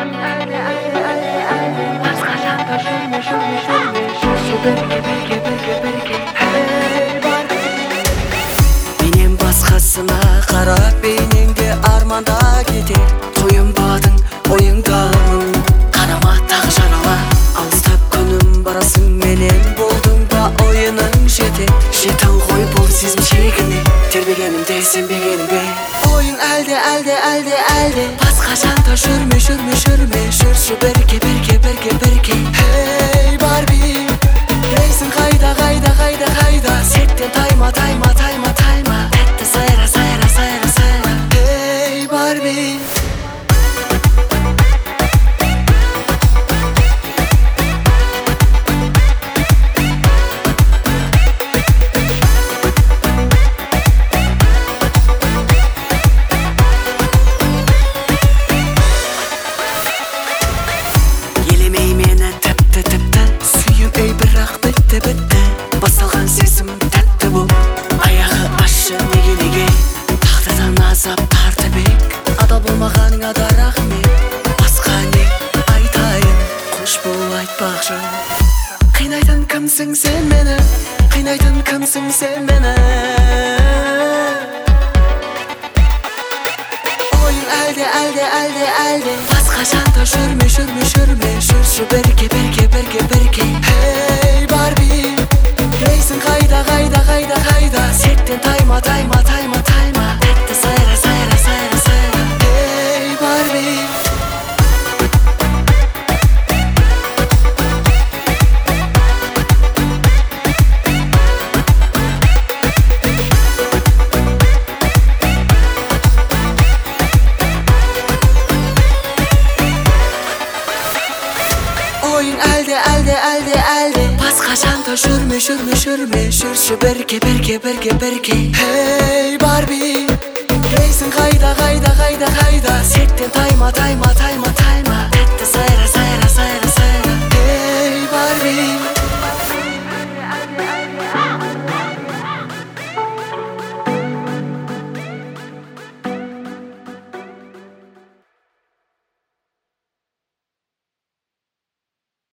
Менен басқасына қарап бейнеңде арманда кетер. Тойынбадың ойыңдамын, қанама тағы жарала. Алыстап күнім барасың, менен болдың ба ойының жетер. Жетің ғой бұл сезім шегіне, тербегенімде сенбегеніңе. Ойың әлде басқа жанда жүрме, жүрші бірге. Hey Барби, рейсің қайда, сеттен тайма. Тәтті сайра. Hey Барби. Елемей мені тіпті, сүйем ей бірақ бітті. Басталған сезім тәтті бұл, аяғы ашы неге тағдырдан азап тартып бек. Адал болмағаның ада рахмет, басқа не айтайын, қош бол айтпақшы. Қинайтын кімсің сен мені, ойың әлде басқа жанда жүрме, жүрші бірге. Hey Барби, рейсің қайда, сеттен тайма. Тәтті сайра. Hey Барби. Ойың әлде басқа жанда жүрме, жүрші бірге. Hey Барби, рейсің қайда, сеттен тайма.